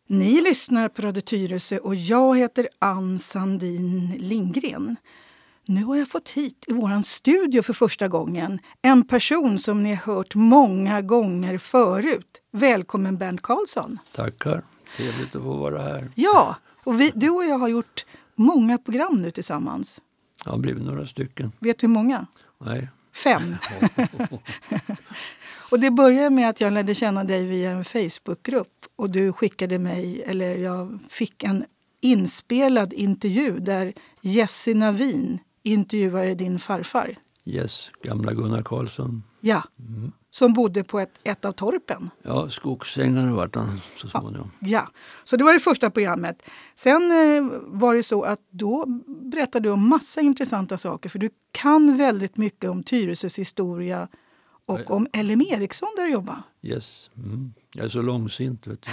Ni lyssnar på Radio Tyresö och jag heter Ann Sandin Lindgren. Nu har jag fått hit i våran studio för första gången en person som ni har hört många gånger förut. Välkommen Bernt Karlsson. Tackar, trevligt att få vara här. Ja, och du och jag har gjort många program nu tillsammans. Ja, det har blivit några stycken. Vet du hur många? Nej. 5. Och det började med att jag lärde känna dig via en Facebookgrupp. Och du skickade mig, eller jag fick en inspelad intervju där Jessie Navin intervjuade din farfar. Yes, gamla Gunnar Karlsson. Ja, som bodde på ett av torpen. Ja, skogsängare vart han så småningom. Ja, så det var det första programmet. Sen var det så att då berättade du om massa intressanta saker. För du kan väldigt mycket om Tyresös historia och om LM Ericsson där du jobbar. Yes, jag är så långsint vet du.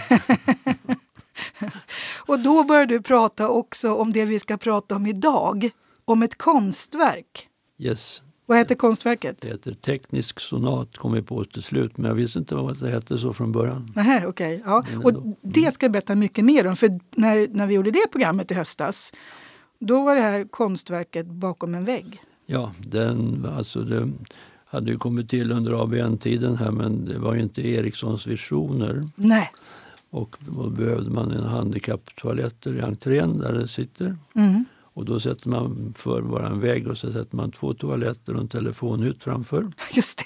Och då började du prata också om det vi ska prata om idag. Om ett konstverk. Yes. Vad heter konstverket? Det heter Teknisk sonat, kom vi på till slut. Men jag visste inte vad det hette så från början. Nej, okej. Ja. Och det ska jag berätta mycket mer om. För när vi gjorde det programmet i höstas, då var det här konstverket bakom en vägg. Ja, det hade ju kommit till under ABN-tiden här, men det var ju inte Ericssons visioner. Nej. Och då behövde man en handikapptoaletter i entrén där det sitter. Mm. Och då sätter man för bara en vägg och så sätter man 2 toaletter och en telefonhytt framför. Just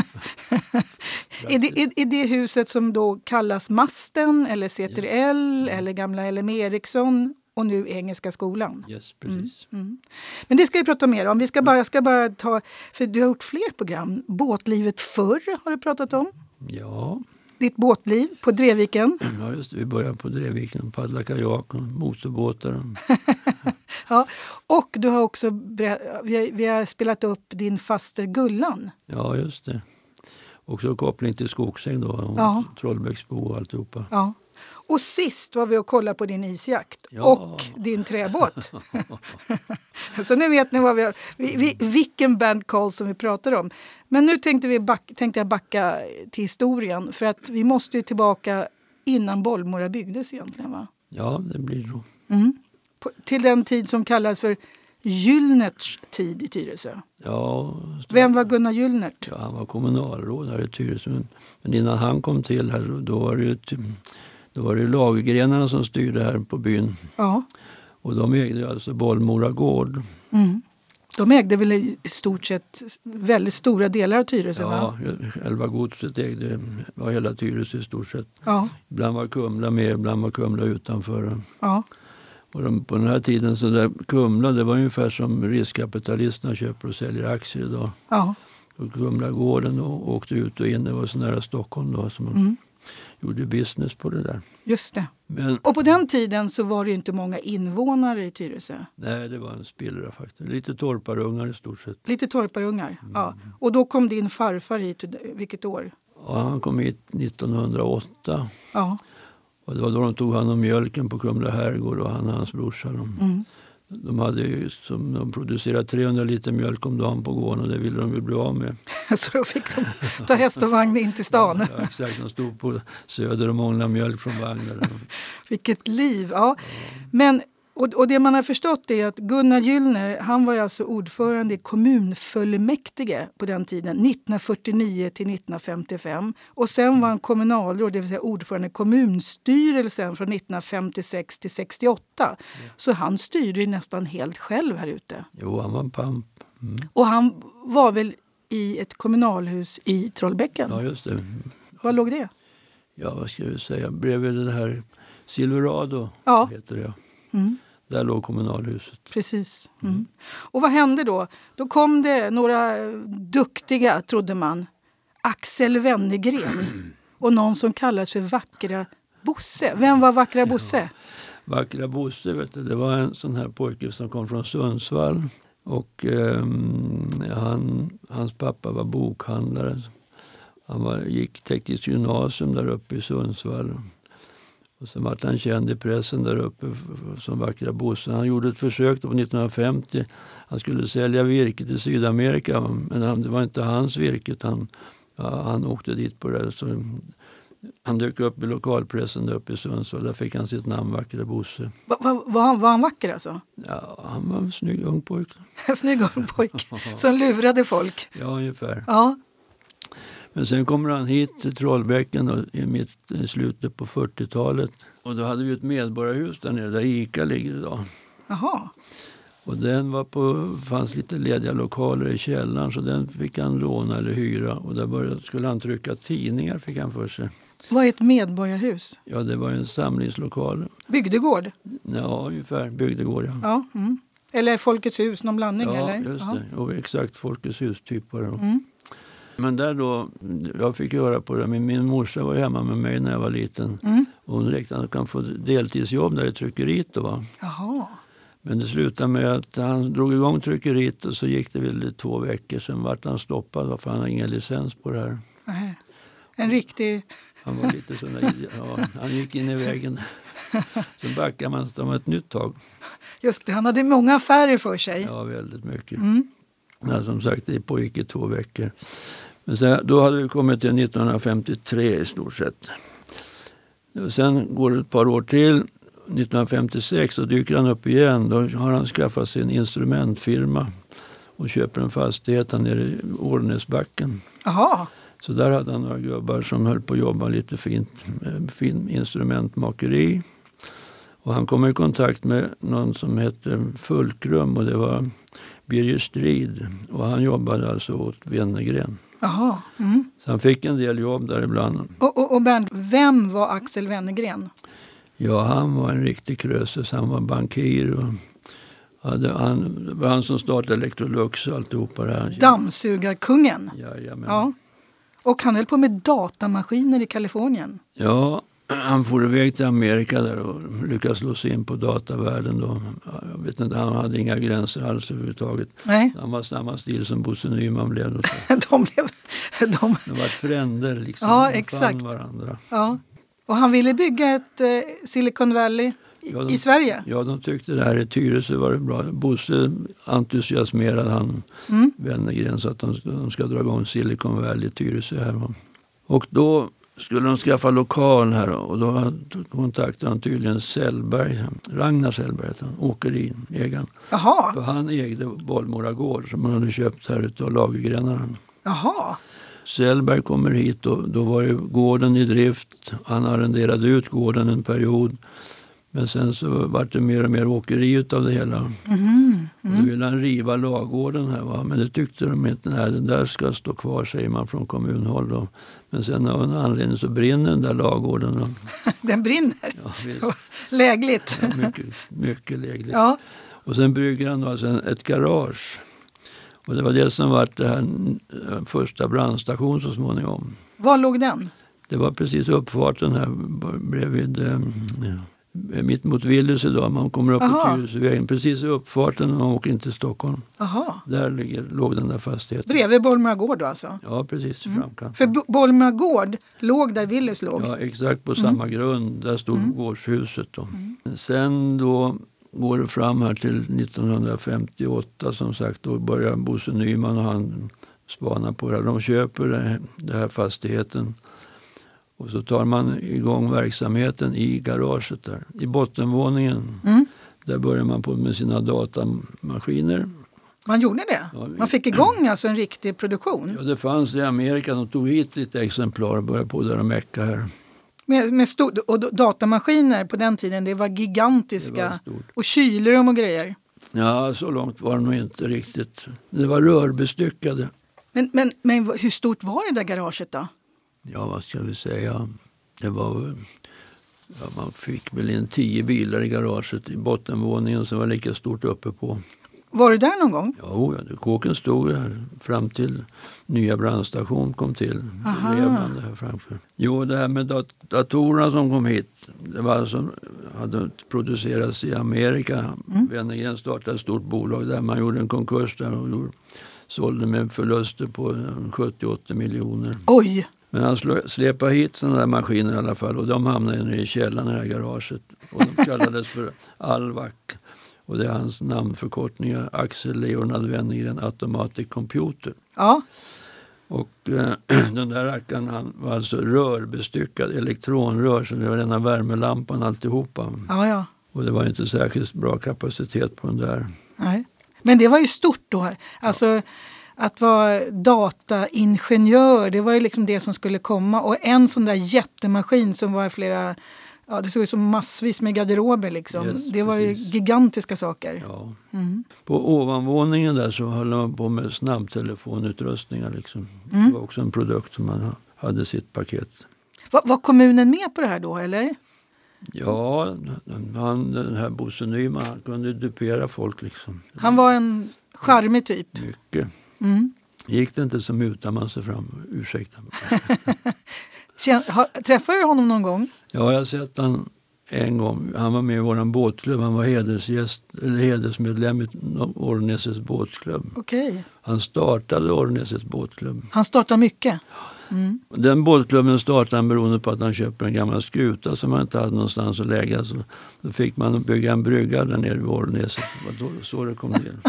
det. Är det huset som då kallas Masten eller CTRL eller gamla LM Ericsson och nu Engelska skolan? Yes, precis. Men det ska vi prata mer om. Jag ska bara ta, för du har gjort fler program. Båtlivet förr har du pratat om. Ja. Ditt båtliv på Drevviken. Ja, just det. Vi börjar på Drevviken, paddla kajak och motorbåtar. Ja, och du har också vi har spelat upp din faster Gullan. Ja, just det. Också koppling till Skogsäng då, och ja. Trollbäcksbo och alltihopa. Ja. Och sist var vi och kollade på din isjakt och din träbåt. Så nu vet ni vilken Bernt Karlsson vi pratar om. Men nu tänkte jag backa till historien. För att vi måste ju tillbaka innan Bollmora byggdes egentligen, va? Ja, det blir så. Till den tid som kallas för Gyllnerts tid i Tyresö. Ja. Vem var Gunnar Gyllnert? Ja, han var kommunalråd här i Tyresö. Men innan han kom till här, då var det lagergrenarna som styrde här på byn. Ja. Och de ägde alltså Bollmora gård. De ägde väl i stort sett väldigt stora delar av Tyresö, va? Ja, själva godset var hela Tyresö i stort sett. Ja. Ibland var Kumla med, ibland var Kumla utanför. Ja. Och på den här tiden så där Kumla, det var ungefär som riskkapitalisterna köper och säljer aktier idag. Ja. Och Kumlagården och åkte ut och in, det var så nära Stockholm då som man gjorde business på det där. Just det. Och på den tiden så var det inte många invånare i Tyresö. Nej, det var en spillra faktiskt. Lite torparungar i stort sett. Lite torparungar, ja. Och då kom din farfar hit, vilket år? Ja, han kom hit 1908. Ja. Och det var då de tog hand om mjölken på Kumla herrgård och hans brorsa. De hade ju de producerade 300 liter mjölk om dagen på gården och det ville de väl bli av med. Så då fick de ta häst och vagn in till stan. Ja, exakt, de stod på Söder och månglade mjölk från vagnar. Vilket liv, ja. Men, och det man har förstått är att Gunnar Gyllner, han var alltså ordförande i kommunfullmäktige på den tiden, 1949 till 1955. Och sen var han kommunalråd, det vill säga ordförande i kommunstyrelsen från 1956 till 68. Så han styrde ju nästan helt själv här ute. Jo, han var en pamp. Och han var väl i ett kommunalhus i Trollbäcken? Ja, just det. Var låg det? Ja, vad ska vi säga? Bredvid det här Silverado heter det. Där låg kommunalhuset. Precis. Och vad hände då? Då kom det några duktiga, trodde man, Axel Wennergren och någon som kallades för Vackra Bosse. Vem var Vackra Bosse? Vackra Bosse, vet du, det var en sån här pojke som kom från Sundsvall. Och hans pappa var bokhandlare. Gick tekniskt gymnasium där uppe i Sundsvall. Och sen var han känd i pressen där uppe som Vackra Bosse. Han gjorde ett försök då på 1950. Han skulle sälja virke till Sydamerika. Men det var inte hans virke. Han åkte dit på det. Så Han dök upp i lokalpressen där uppe i Sundsvall. Där fick han sitt namn, Vackra Bosse. Var han vacker alltså? Ja, han var en snygg ung pojk. En snygg ung pojk som lurade folk. Ja, ungefär. Ja. Men sen kommer han hit till Trollbäcken då, i slutet på 40-talet. Och då hade vi ett medborgarhus där nere där ICA ligger idag. Jaha. Och den fanns lite lediga lokaler i källaren, så den fick han låna eller hyra. Och där skulle han trycka tidningar, fick han för sig. Vad är ett medborgarhus? Ja, det var en samlingslokal. Bygdegård? Ja, ungefär. Bygdegård, ja. Ja. Mm. Eller Folkets hus, någon blandning? Ja, eller? Just det. Och exakt Folkets hus-typ var det. Mm. Men där då, jag fick höra på det. Min morsa var hemma med mig när jag var liten. Mm. Och hon räknade att han kan få deltidsjobb där i tryckeriet då, va? Jaha. Men det slutade med att han drog igång tryckeriet och så gick det väl 2 veckor. Sen vart han stoppad för han har ingen licens på det här. Nej. En riktig... Han var lite sån där, ja, han gick in i vägen. Sen backade man om ett nytt tag. Just det, han hade många affärer för sig. Ja, väldigt mycket. Mm. Ja, som sagt, det pågick i 2 veckor. Men sen, då hade vi kommit till 1953 i stort sett. Och sen går det ett par år till. 1956 så dyker han upp igen. Då har han skaffat sig en instrumentfirma och köper en fastighet här nere i Årnäsbacken. Jaha. Så där hade han några gubbar som höll på att jobba lite fint med fin instrumentmakeri. Och han kom i kontakt med någon som hette Fulkrum och det var Birger Strid. Och han jobbade alltså åt Wennergren. Jaha. Mm. Så han fick en del jobb där ibland. Och Bernt, vem var Axel Wennergren? Ja, han var en riktig krösus. Han var bankir och det var han som startade Electrolux och alltihopa det här. Dammsugarkungen. Jajamän. Ja. Och han höll på med datamaskiner i Kalifornien. Ja, han for iväg till Amerika där och lyckades slå sig in på datavärlden då. Jag vet inte, han hade inga gränser alls överhuvudtaget. Nej. Han var samma stil som Bosse Nyman blev. Och så. De var fränder liksom. Ja, de exakt. fann varandra. Ja. Och han ville bygga ett Silicon Valley i Sverige. Ja, de tyckte det här i Tyresö var det bra. Bosse entusiasmerade han Wennergren så att de ska dra igång Silicon Valley i Tyresö här. Och då skulle de skaffa lokal här och då kontaktade han tydligen Sellberg, Ragnar Sellberg, åkeriägaren. Jaha. För han ägde Bollmora gård som han hade köpt här utav Lagergrenarna. Jaha. Sellberg kommer hit och då var ju gården i drift. Han arrenderade ut gården en period. Men sen så var det mer och mer åkeri utav det hela. Och då ville han riva lagården här, va? Men det tyckte de inte. Nej, den där ska stå kvar, säger man från kommunhåll då. Men sen av en anledning så brinner den där lagården då. Den brinner? Ja, visst. Lägligt. Ja, mycket lägligt. Ja. Och sen bygger han då alltså ett garage. Och det var det som var det här första brandstation så småningom. Var låg den? Det var precis uppfarten här bredvid mitt mot Willys idag. Man kommer upp på Tyresövägen. Precis i uppfarten när man åker in till Stockholm. Aha. Där låg den där fastigheten. Bredvid Bollmora gård då alltså? Ja, precis i framkant. För Bollmora gård låg där Willys låg? Ja, exakt på samma grund. Där stod gårdshuset då. Sen då går det fram här till 1958 som sagt. Då börjar Bosse Nyman och han spana på det. De köper den här fastigheten. Och så tar man igång verksamheten i garaget där. I bottenvåningen. Där börjar man på med sina datamaskiner. Man gjorde det? Ja, man fick igång alltså en riktig produktion? Ja, det fanns i Amerika. De tog hit lite exemplar och började på där och mecka här. Och datamaskiner på den tiden, det var gigantiska. Det var och kylrum och grejer. Ja, så långt var det nog inte riktigt. Det var rörbestyckade. Men hur stort var det där garaget då? Ja, vad ska vi säga? Det var... Ja, man fick väl in 10 bilar i garaget i bottenvåningen som var lika stort uppe på. Var du där någon gång? Ja, kåken stod här fram till nya brandstation kom till. Det här framför. Jo, det här med datorerna som kom hit. Det var som hade producerats i Amerika. Wennergren startade ett stort bolag där. Man gjorde en konkurs där och sålde med förluster på 70-80 miljoner. Oj! Men han släpade hit sådana där maskiner i alla fall. Och de hamnade i källaren i det här garaget. Och de kallades för Alvac. Och det är hans namnförkortningar. Axel Leonard Wennergren Automatic Computer. Ja. Och den där rackaren, han var alltså rörbestyckad, elektronrör, så det var denna värmelampan alltihopa. Ja. Och det var inte särskilt bra kapacitet på den där. Nej. Men det var ju stort då. Alltså att vara dataingenjör, det var ju liksom det som skulle komma. Och en sån där jättemaskin som var flera, ja, det såg ut som massvis med garderober liksom. Yes, det var precis. ju gigantiska saker. Ja. Mm. På ovanvåningen där så höll man på med snabbtelefonutrustningar liksom. Mm. Det var också en produkt som man hade sitt paket. Var kommunen med på det här då, eller? Ja, den här Bosse Nyman, han kunde dupera folk liksom. Han var en charmig typ. Mycket. Mm. Gick det inte så mutar man sig fram. Ursäkta mig. Träffade du honom någon gång? Ja, jag har sett han en gång. Han var med i vår båtklubb. Han var hedersmedlem i Orrnäsets båtklubb. Okej. Han startade Orrnäsets båtklubb. Han startar mycket. Mm. Den båtklubben startade han beroende på att han köpte en gammal skuta som man inte hade någonstans att lägga. Så då fick man bygga en brygga där nere vid Orrnäset. Så det kom till.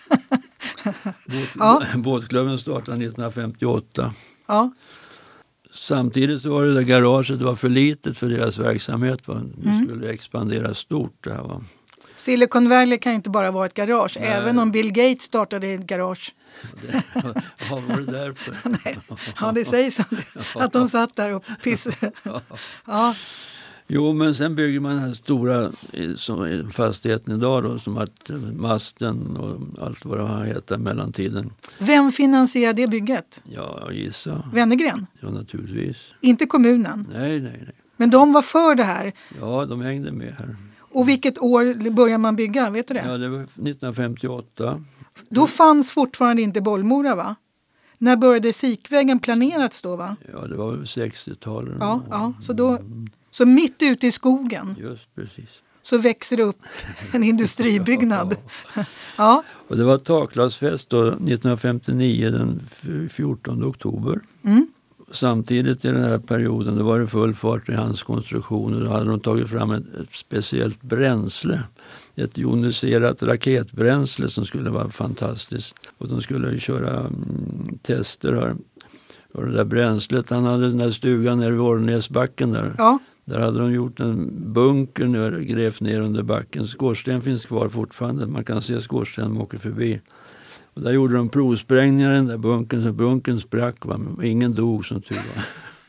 Båtklubben startade 1958. Ja. Samtidigt var det där garaget var för litet för deras verksamhet. Det skulle expandera stort. Det här, va? Silicon Valley kan ju inte bara vara ett garage. Nej. Även om Bill Gates startade ett garage. Ja, var det därför? Nej. Ja, det sägs så. Att de satt där och pissade. Ja. Jo, men sen bygger man den här stora fastigheten idag då, som att masten och allt vad det heter mellantiden. Vem finansierar det bygget? Ja, jag gissar. Wennergren? Ja, naturligtvis. Inte kommunen? Nej. Men de var för det här? Ja, de hängde med här. Och vilket år började man bygga? Vet du det? Ja, det var 1958. Då fanns fortfarande inte Bollmora, va? När började Sikvägen planerats då, va? Ja, det var väl 60-talet. Ja, så mitt ute i skogen. Just precis. Så växer det upp en industribyggnad. Ja. Och det var takglasfest då 1959 den 14 oktober. Mm. Samtidigt i den här perioden då var det full fart i hans konstruktioner. Då hade de tagit fram ett speciellt bränsle. Ett ioniserat raketbränsle som skulle vara fantastiskt. Och de skulle köra tester här. Och det där bränslet, han hade den där stugan nere vid Orrnäsbacken där. Ja. Där hade de gjort en bunker nu, grävt ner under backen. Skorsten finns kvar fortfarande. Man kan se skorsten som åker förbi. Och där gjorde de provsprängningar i den där bunkern. Så bunkern sprack. Va? Men ingen dog som tur var.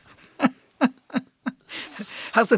Alltså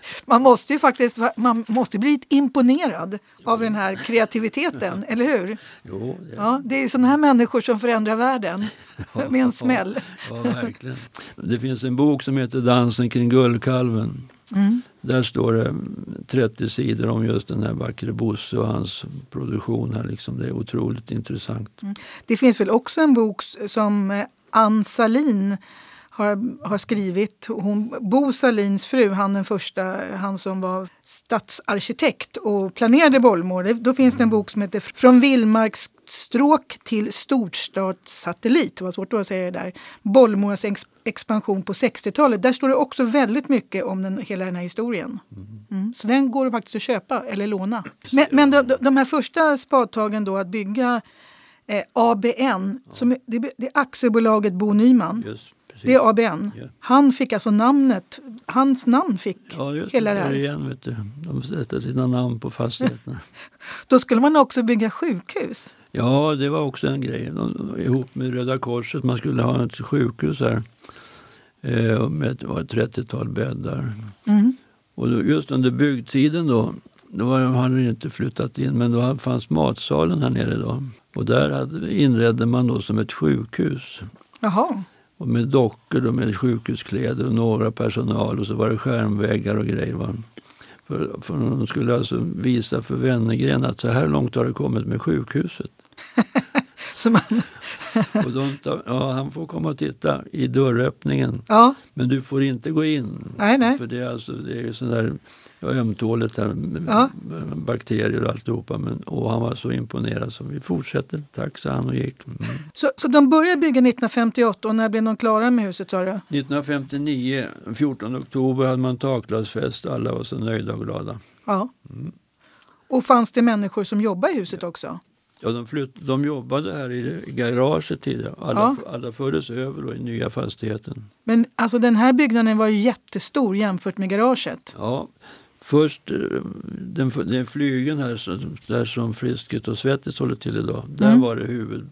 man måste bli imponerad av den här kreativiteten, eller hur? Jo, det är sådana här människor som förändrar världen med en smäll. Ja, verkligen. Det finns en bok som heter Dansen kring guldkalven. Mm. Där står det 30 sidor om just den här vackre Bosse och hans produktion här. Liksom. Det är otroligt intressant. Mm. Det finns väl också en bok som Ann Salin har skrivit. Bo Salins fru, han som var stadsarkitekt och planerade Bollmora. Då finns det en bok som heter Från vildmarksstråk till storstadssatellit. Det var svårt att säga det där. Bollmoras expansion på 60-talet. Där står det också väldigt mycket om hela den här historien. Mm. Så den går det faktiskt att köpa eller låna. Men de här första spadtagen då att bygga ABN, som det är aktiebolaget Bo Nyman. Just. Det är ABN. Ja. Han fick alltså hans namn fick hela det här. Igen, vet du. De sätter sina namn på fastigheterna. Då skulle man också bygga sjukhus. Ja, det var också en grej. Ihop med Röda Korset. Man skulle ha ett sjukhus här. Med ett 30-tal bäddar. Mm. Och just under byggtiden då hade det inte flyttat in. Men då fanns matsalen här nere då. Och där inredde man då som ett sjukhus. Jaha. Och med dockor och med sjukhuskläder och några personal och så var det skärmväggar och grejer. Va? För de skulle alltså visa för Wennergren att så här långt har det kommit med sjukhuset. Och han får komma och titta i dörröppningen. Ja. Men du får inte gå in. Nej. För det är ju sån där ömtåligt här med bakterier och alltihopa. Och han var så imponerad så vi fortsätter. Tack, sa han och gick. Mm. Så de började bygga 1958 och när blev de klara med huset, sa du? 1959, 14 oktober hade man takglasfest. Alla var så nöjda och glada. Ja. Mm. Och fanns det människor som jobbade i huset också? Ja, de jobbade här i garaget tidigare. Alla fördes över då i nya fastigheten. Men alltså den här byggnaden var ju jättestor jämfört med garaget. Ja, först den flygeln här där som Frisket och Svettis håller till idag. Där var det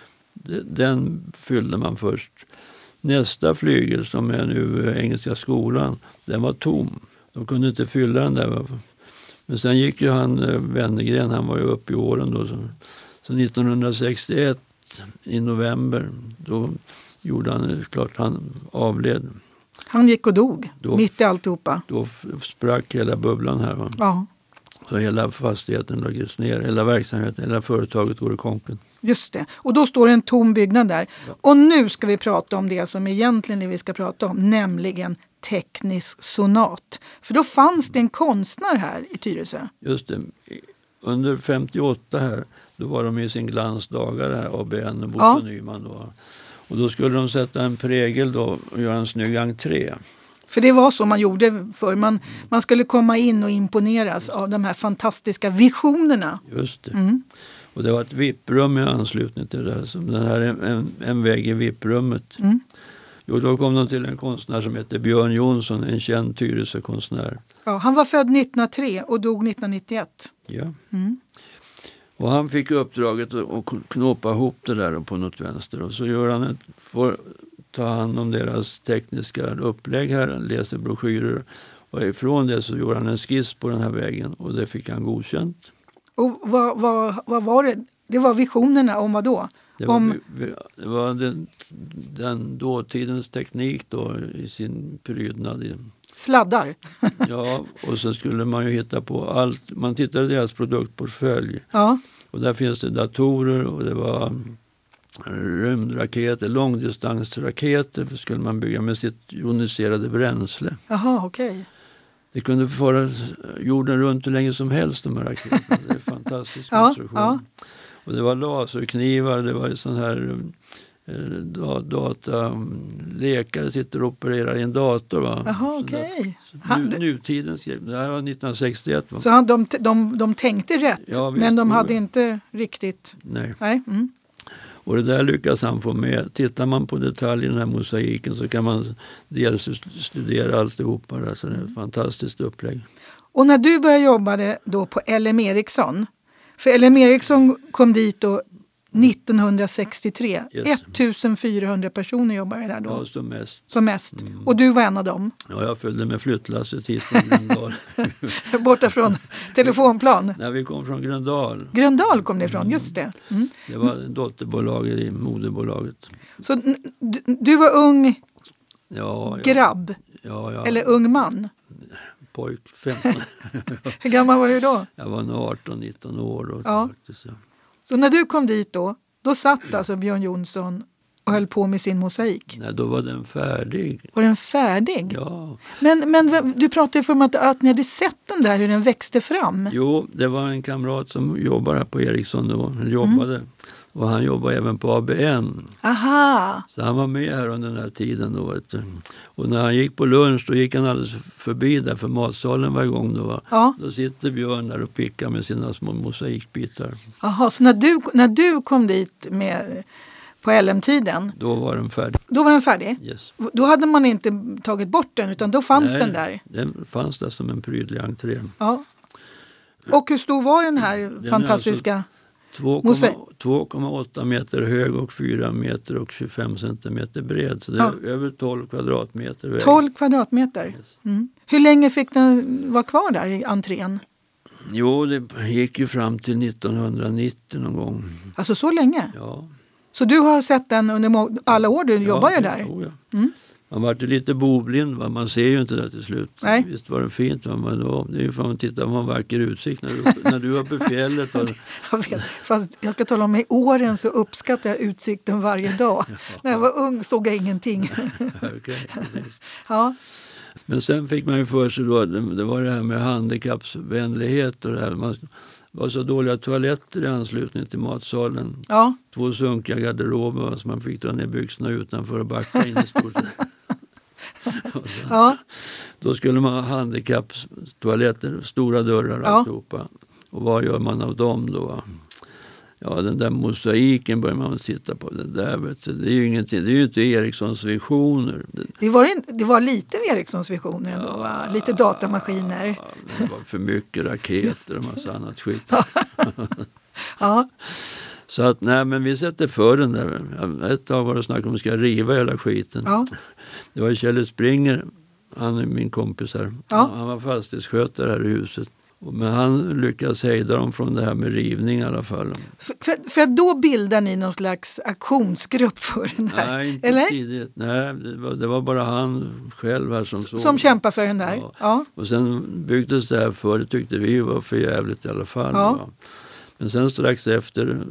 den fyllde man först. Nästa flygel som är nu Engelska skolan, den var tom. De kunde inte fylla den där. Men sen gick ju han Wennergren, han var ju uppe i åren då. Så 1961 i november, då gjorde han klart, han avled. Han gick och dog, mitt i alltihopa. Då sprack hela bubblan här. Va? Ja. Så hela fastigheten lades ner, hela verksamheten, hela företaget går i konken. Just det. Och då står det en tom byggnad där. Ja. Och nu ska vi prata om det som egentligen det vi ska prata om, nämligen teknisk sonat. För då fanns det en konstnär här i Tyresö. Just det. Under 58 här, då var de i sin glansdagar här, ABN och Bosse Nyman då. Och då skulle de sätta en prägel då och göra en snygg entré. För det var så man gjorde för man skulle komma in och imponeras av de här fantastiska visionerna. Just det. Och det var ett VIP-rum i anslutning till det här. Som den här en vägg i VIP-rummet. Jo, då kom de till en konstnär som heter Björn Jonsson, en känd Tyresö-konstnär. Ja, han var född 1903 och dog 1991. Ja. Och han fick uppdraget att knåpa ihop det där på något vänster. Och så gör han får ta hand om deras tekniska upplägg här. Han läser broschyrer. Och ifrån det så gjorde han en skiss på den här väggen. Och det fick han godkänt. Och vad var det? Det var visionerna om vad då? Det var den dåtidens teknik då i sin prydnad. Sladdar. Ja, och så skulle man ju hitta på allt. Man tittade i deras produktportfölj. Ja. Och där finns det datorer och det var rymdraketer, långdistansraketer skulle man bygga med sitt joniserade bränsle. Jaha, okej. Okay. Det kunde föra jorden runt hur länge som helst de här raketerna. Det är en fantastisk konstruktion. Ja. Och det var laserknivar, det var sån här läkare sitter och opererar i en dator. Va? Jaha, okej. Nutidens grej. Det här var 1961. Va? Så de tänkte rätt, ja, men de hade inte riktigt... Nej. Mm. Och det där lyckas han få med. Tittar man på detaljer i den här mosaiken så kan man dels studera alltihopa. Alltså det är ett fantastiskt upplägg. Och när du började jobba då på LM Ericsson, för LM Ericsson kom dit då 1963. Yes. 1400 personer jobbade där då. Ja, som mest. Och du var en av dem. Ja, jag följde med flyttlasset hit från Gröndal. Borta från telefonplan. Nej, vi kom från Gröndal. Gröndal kom det ifrån, just det. Det var en dotterbolag i moderbolaget. Så du var ung grabb? Ja. Eller ung man? Pojk, 15. Hur gammal var du då? Jag var 18-19 år då. Ja. Faktiskt, ja. Så när du kom dit då satt alltså Björn Jonsson och höll på med sin mosaik? Nej, då var den färdig. Var den färdig? Ja. Men du pratade ju om att ni hade sett den där, hur den växte fram. Jo, det var en kamrat som jobbade här på Ericsson då. Han jobbade. Och han jobbade även på ABN. Aha. Så han var med här under den här tiden då. Och när han gick på lunch då gick han alldeles förbi där för matsalen var igång då. Ja. Då sitter Björn där och pickar med sina små mosaikbitar. Jaha, så när du kom dit på LM-tiden. Då var den färdig. Då var den färdig? Yes. Då hade man inte tagit bort den utan då fanns den där? Den fanns där som en prydlig entré. Ja. Och hur stor var den här fantastiska... 2,8 meter hög och 4 meter och 25 centimeter bred. Så det är över 12 kvadratmeter väg. 12 kvadratmeter? Yes. Hur länge fick den vara kvar där i entrén? Jo, det gick ju fram till 1990 någon gång. Alltså så länge? Ja. Så du har sett den under alla år du jobbade där? Ja. Man var ju lite boblind, va? Man ser ju inte det till slut. Nej. Visst var det fint, va? Men det är ju för att man tittar på en vacker utsikt när du var på fjället. Jag vet, fast jag ska tala om i åren så uppskattar jag utsikten varje dag. När jag var ung såg jag ingenting. Okay, ja. Men sen fick man ju för sig då, det var det här med handikappsvänlighet och det här. Det var så dåliga toaletter i anslutning till matsalen. Ja. 2 sunkiga garderober så man fick dra ner byxorna utanför och backa in i stort. Ja. Då skulle man ha handikappstoaletter, stora dörrar och alltihopa. Och vad gör man av dem då? Ja, den där mosaiken börjar man titta på. Det där, vet du, det är ju ingenting. Det är ju inte Ericssons visioner. Det var lite Ericssons visioner ändå, va? Lite datamaskiner. Ja, det var för mycket raketer och massa annat skit. Ja. Så att, nej, men vi sätter för den där. Ett tag var det snack om att vi ska riva hela skiten. Ja. Det var Kjell Springer, han är min kompis här. Ja. Han var fastighetsskötare här i huset. Men han lyckades hejda dem från det här med rivning i alla fall. För att då bildar ni någon slags aktionsgrupp för den här? Nej, inte eller? tidigt. Nej, det var bara han själv här som kämpar för den där? Ja. Ja. Och sen byggdes det här för, det tyckte vi var för jävligt i alla fall. Ja. Ja. Men sen strax efter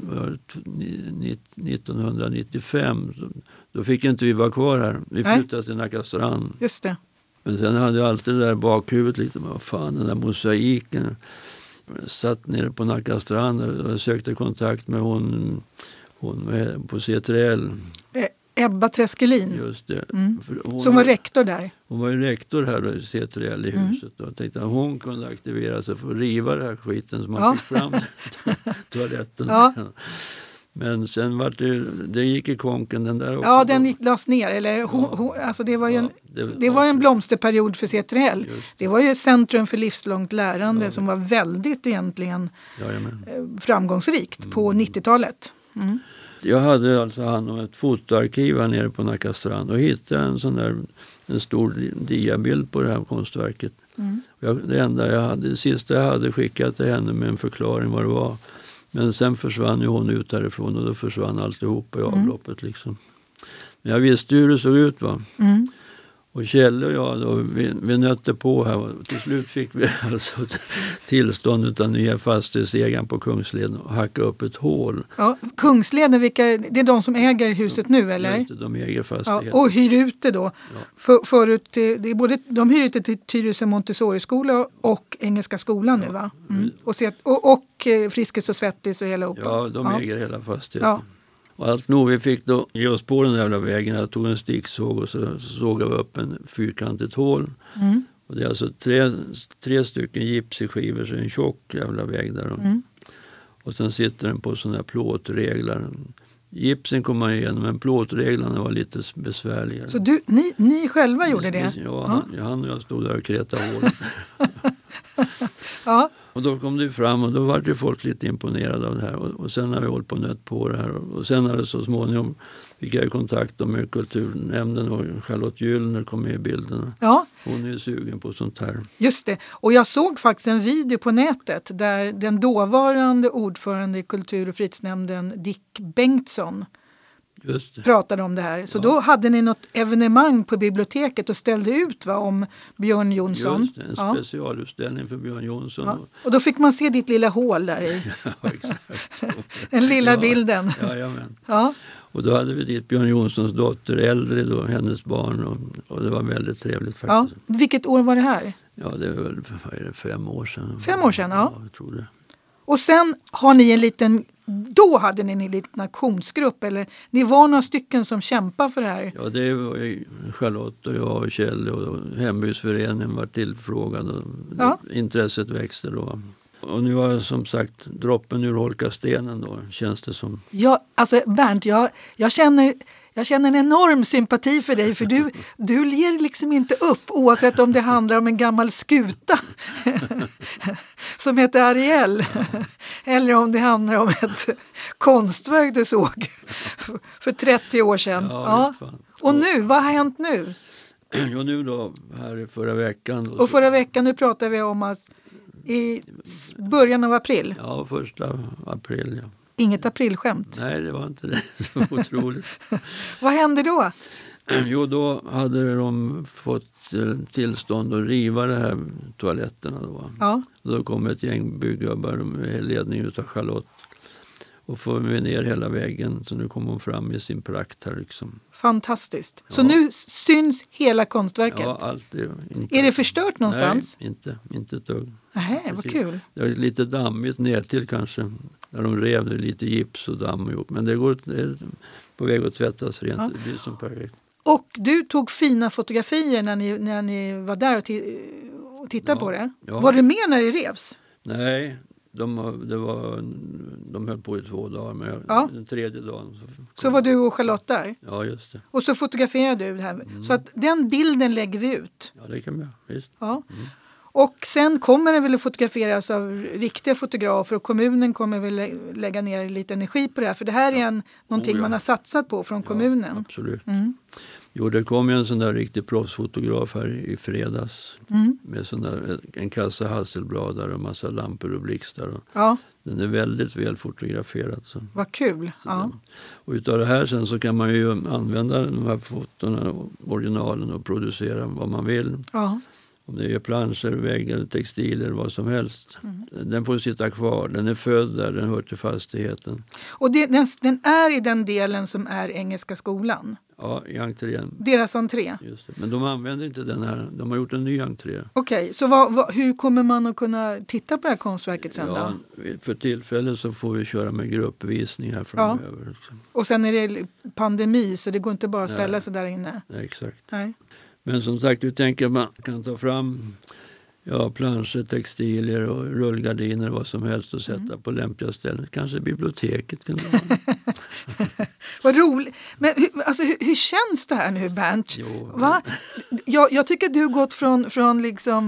1995 då fick inte vi vara kvar här. Vi flyttade till Nackastrand. Just det. Men sen hade jag alltid det där bakhuvudet lite. Vad fan, den där mosaiken. Jag satt nere på Nackastrand och sökte kontakt med hon på C3L. Ebba Treskelin. Just det. Som var rektor där. Hon var ju rektor här då, i C3L i huset. Jag tänkte att hon kunde aktivera sig för att riva det här skiten som man fick fram toaletten. Ja. Men sen var det gick i konken den där också. Ja, den lades ner. Eller, alltså det var ju det var en blomsterperiod för C3L. Det var ju Centrum för livslångt lärande som var väldigt egentligen framgångsrikt på 90-talet. Mm. Jag hade alltså hand om ett fotoarkiv här nere på Nackastrand och hittade en stor diabild på det här konstverket. Det sista jag hade skickat till henne med en förklaring vad det var. Men sen försvann ju hon ut härifrån och då försvann alltihopa i avloppet liksom. Men jag visste hur det såg ut, va. Och Kjell och jag då, vi nötte på här och till slut fick vi alltså tillstånd av nya fastighetsägaren på Kungsleden att hacka upp ett hål. Ja, Kungsleden, det är de som äger huset nu, eller? Just det, de äger fastigheten. Ja, och hyr ut det då. Ja. Förut, det är de hyr ut det till Tyresö Montessori-skola och Engelska skolan nu, va? Och Friskis och Svettis och hela open. Ja, de äger hela fastigheten. Ja. Och allt nog, vi fick då ge oss på den jävla vägen. Jag tog en sticksåg och så sågade vi upp en fyrkantigt hål. Och det är alltså tre stycken gipsskivor, så en tjock jävla väg där. Och sen sitter den på sådana här plåtreglar. Gipsen kom man igenom, men plåtreglarna var lite besvärligare. Så ni själva gjorde det? Ja, han och jag stod där och kretade hål. Ja. Och då kom det fram och då var det folk lite imponerade av det här. Och sen har vi hållit på nött på det här. Och sen har det så småningom fick jag kontakt med kulturnämnden och Charlotte Gyllner kom med i bilden. Ja. Hon är sugen på sånt här. Just det. Och jag såg faktiskt en video på nätet där den dåvarande ordförande i kultur- och fritidsnämnden Dick Bengtsson pratade om det här. Så då hade ni något evenemang på biblioteket och ställde ut om Björn Jonsson. Just det, en specialutställning för Björn Jonsson. Ja. Och då fick man se ditt lilla hål där i. Ja, exakt. Den lilla bilden. Jajamän. Ja. Och då hade vi dit Björn Jonssons dotter, äldre då, hennes barn. Och det var väldigt trevligt faktiskt. Ja. Vilket år var det här? Ja, det är väl 5 år sedan. 5 år sedan, ja. Jag tror det. Och sen har ni då hade ni en liten aktionsgrupp, eller ni var några stycken som kämpar för det här? Ja, det var Charlotte och jag och Kjell och hembygdsföreningen var tillfrågad och intresset växte då. Och nu har som sagt droppen urholkar stenen då, känns det som. Ja, alltså Bernt, jag känner en enorm sympati för dig, för du ger liksom inte upp oavsett om det handlar om en gammal skuta som heter Ariel eller om det handlar om ett konstverk du såg för 30 år sedan. Ja. Och nu, vad har hänt nu? Jo, nu då, här förra veckan. Och förra veckan, nu pratar vi om att i början av april. Ja, 1 april, ja. Inget aprilskämt. Nej, det var inte det. Det var otroligt. Vad hände då? Jo, då hade de fått tillstånd att riva de här toaletterna då. Ja. Då kom ett gäng byggubbar med ledning utav Charlotte. Och får vi ner hela vägen, så nu kommer hon fram med sin prakt här liksom. Fantastiskt. Så nu syns hela konstverket? Ja, allt är det förstört någonstans? Nej, inte ett dugg. Nej, vad kul. Det är lite dammigt ner till kanske. När de rev det lite gips och damm ihop. Men det är på väg att tvättas rent. Ja. Det blir som perfekt. Och du tog fina fotografier när ni var där och tittade på det. Ja. Var du med när det revs? Nej, De höll på i 2 dagar, men den tredje dagen... Så var du och Charlotte där? Ja, just det. Och så fotograferade du det här. Så att den bilden lägger vi ut. Ja, det kan vi. Visst. Ja. Och sen kommer det väl att fotograferas av riktiga fotografer och kommunen kommer väl lägga ner lite energi på det här. För det här är någonting man har satsat på från kommunen. Absolut. Jo, det kom ju en sån där riktig proffsfotograf här i fredags. Med en kassa hasselbladar och massa lampor och blixtar. Den är väldigt väl fotograferad. Så. Vad kul. Och utav det här sen så kan man ju använda de här fotona, originalen, och producera vad man vill. Ja. Om det är planscher, väggar, textiler, vad som helst. Den får sitta kvar. Den är född där, den hör till fastigheten. Och den är i den delen som är Engelska skolan? Ja, i entrén. Deras entré? Just det. Men de använder inte den här. De har gjort en ny entré. Okej, så hur kommer man att kunna titta på det här konstverket sen då? För tillfället så får vi köra med gruppvisning här framöver. Ja. Och sen är det pandemi så det går inte bara att ställa sig där inne? Nej, exakt. Nej. Men som sagt, vi tänker att man kan ta fram planscher, textilier och rullgardiner och vad som helst och sätta på lämpliga ställen. Kanske biblioteket kan det vara. Vad roligt. Men hur känns det här nu, Bernt? Va? Jag tycker du har gått från liksom...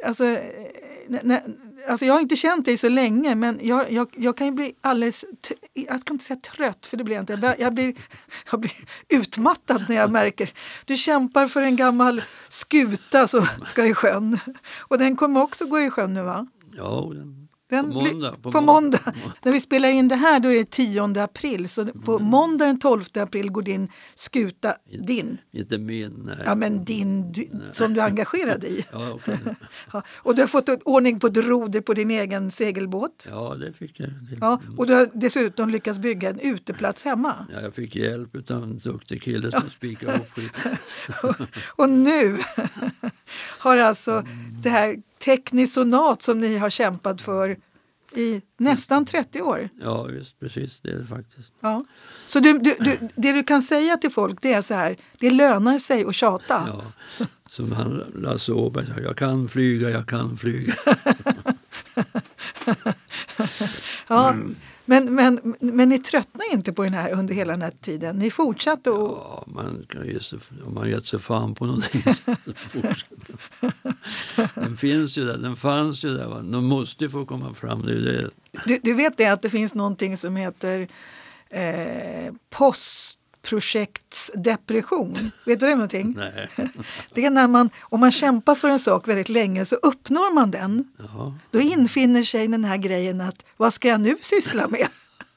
Alltså jag har inte känt dig så länge, men jag kan ju bli alldeles... Jag kan inte säga trött, för det blir jag inte. Jag blir utmattad när jag märker. Du kämpar för en gammal skuta som ska i sjön. Och den kommer också gå i sjön nu, va? Ja, på måndag. När vi spelar in det här då är det 10 april. Så på måndag den 12 april går din skuta, Inte min, nej. Ja, men som du är engagerad i. Ja, okay. Ja, och du har fått ordning på ett roder på din egen segelbåt. Ja, det fick jag. Ja, och du har dessutom lyckats bygga en uteplats hemma. Ja, jag fick hjälp av en duktig kille som spikade ihop skit. Och nu har alltså det här Teknisk Sonat som ni har kämpat för i nästan 30 år. Ja, just precis. Det är det faktiskt. Ja. Så det du kan säga till folk, det är så här: det lönar sig att tjata. Ja, som Lasse Åberg sa, jag kan flyga. Ja, men ni tröttnar inte på den här under hela den här tiden. Ni fortsatte och... Ja, om man gett sig fan på någonting så fortsätter. Den fanns ju där. Va? De måste ju få komma fram. Det är det. Du vet det att det finns någonting som heter postprojektsdepression. Vet du det någonting? Nej. Det är om man kämpar för en sak väldigt länge så uppnår man den. Jaha. Då infinner sig den här grejen att vad ska jag nu syssla med?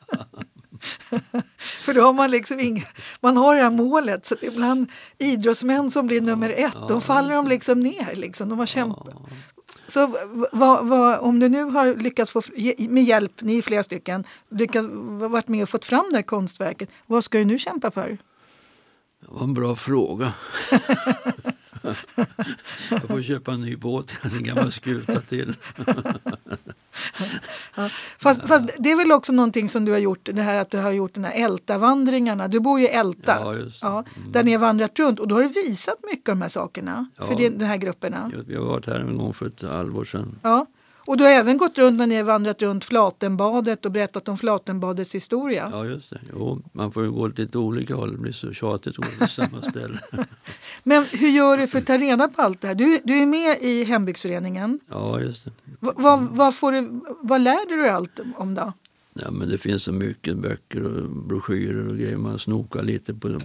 För då har man liksom man har det här målet, så att ibland idrottsmän som blir nummer 1, de faller de liksom ner liksom. De har kämpat. Så om du nu har lyckats få med hjälp, ni är flera stycken, varit med och fått fram det här konstverket, vad ska du nu kämpa för? Det var en bra fråga. Jag får köpa en ny båt, en gammal skuta till. Ja. Fast det är väl också någonting som du har gjort, det här att du har gjort den här Älta-vandringarna. Du bor ju i Älta, där ni har vandrat runt, och då har du visat mycket av de här sakerna för den här grupperna. Vi har varit här en gång för ett halvår sedan. Ja. Och du har även gått runt när ni har vandrat runt Flatenbadet och berättat om Flatenbadets historia. Ja, just det. Jo, man får ju gå lite olika håll. Det blir så tjatigt att gå på samma ställe. Men hur gör du för att ta reda på allt det här? Du är med i hembygdsföreningen. Ja, just det. Vad lär du dig allt om då? Ja, men det finns så mycket böcker och broschyrer och grejer. Man snokar lite på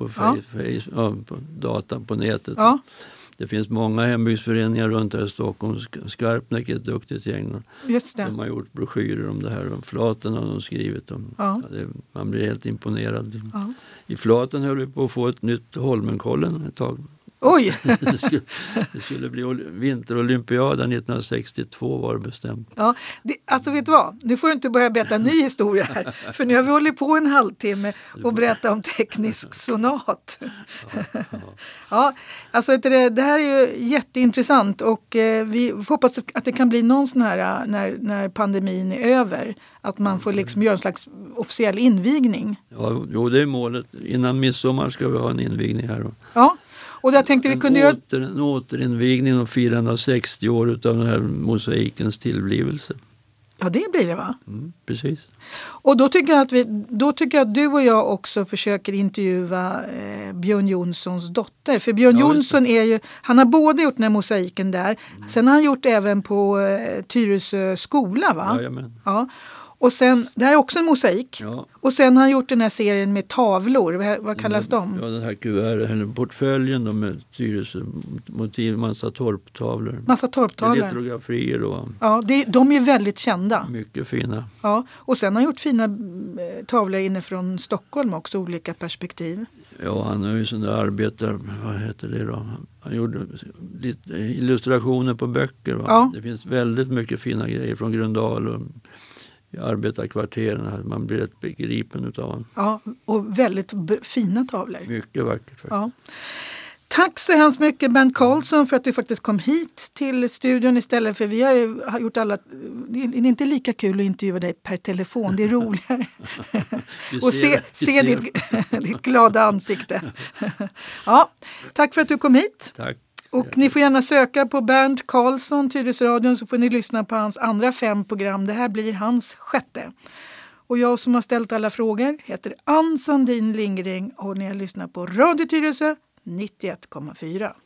data på nätet. Ja. Det finns många hembygdsföreningar runt här i Stockholm. Skarpnäck är ett duktigt gäng. Just det. De har gjort broschyrer om det här. Om Flaten har de skrivit om. Ja. Man blir helt imponerad. Ja. I Flaten höll vi på att få ett nytt Holmenkollen ett tag. Oj! det skulle bli vinterolympiaden 1962 var det bestämt. Ja, alltså vet du vad? Nu får du inte börja berätta en ny historia här. För nu har vi hållit på en halvtimme och berättat om Teknisk Sonat. Ja, alltså det här är ju jätteintressant, och vi hoppas att det kan bli någon sån här när pandemin är över. Att man får liksom göra en slags officiell invigning. Ja, jo, det är målet. Innan midsommar ska vi ha en invigning här. Ja. Och jag tänkte vi kunde göra en återinvigning och firande av 60 år av den här mosaikens tillblivelse. Ja, det blir det, va? Precis. Och då tycker jag att du och jag också försöker intervjua Björn Jonssons dotter. För Björn Jonsson är ju, han har både gjort den här mosaiken där, sen har han gjort även på Tyresö skola, va? Jajamän. Ja. Och sen, det här är också en mosaik. Ja. Och sen har han gjort den här serien med tavlor. Vad kallas de? Ja, den här kuvertet, eller portföljen då, med Tyresö-motiv, massa torptavlor. Massa torptavlor. Litografier och... Ja, de är väldigt kända. Mycket fina. Ja, och sen har han gjort fina tavlor inifrån Stockholm också, olika perspektiv. Ja, han har ju sådana arbetare, vad heter det då? Han gjorde lite illustrationer på böcker. Va? Ja. Det finns väldigt mycket fina grejer från Gröndal och i arbetarkvarteren. Man blir rätt begripen utav honom. Ja, och väldigt fina tavlor. Mycket vackert faktiskt. Ja. Tack så hemskt mycket Bernt Karlsson för att du faktiskt kom hit till studion istället för vi har gjort alla... Det är inte lika kul att intervjua dig per telefon, det är roligare. Och se ditt glada ansikte. Ja, tack för att du kom hit. Tack. Och ni får gärna söka på Bernt Karlsson, Tyresöradion, så får ni lyssna på hans andra 5 program. Det här blir hans 6:e. Och jag som har ställt alla frågor heter Ann Sandin Lindgren och ni har lyssnat på Radio Tyresö 91,4.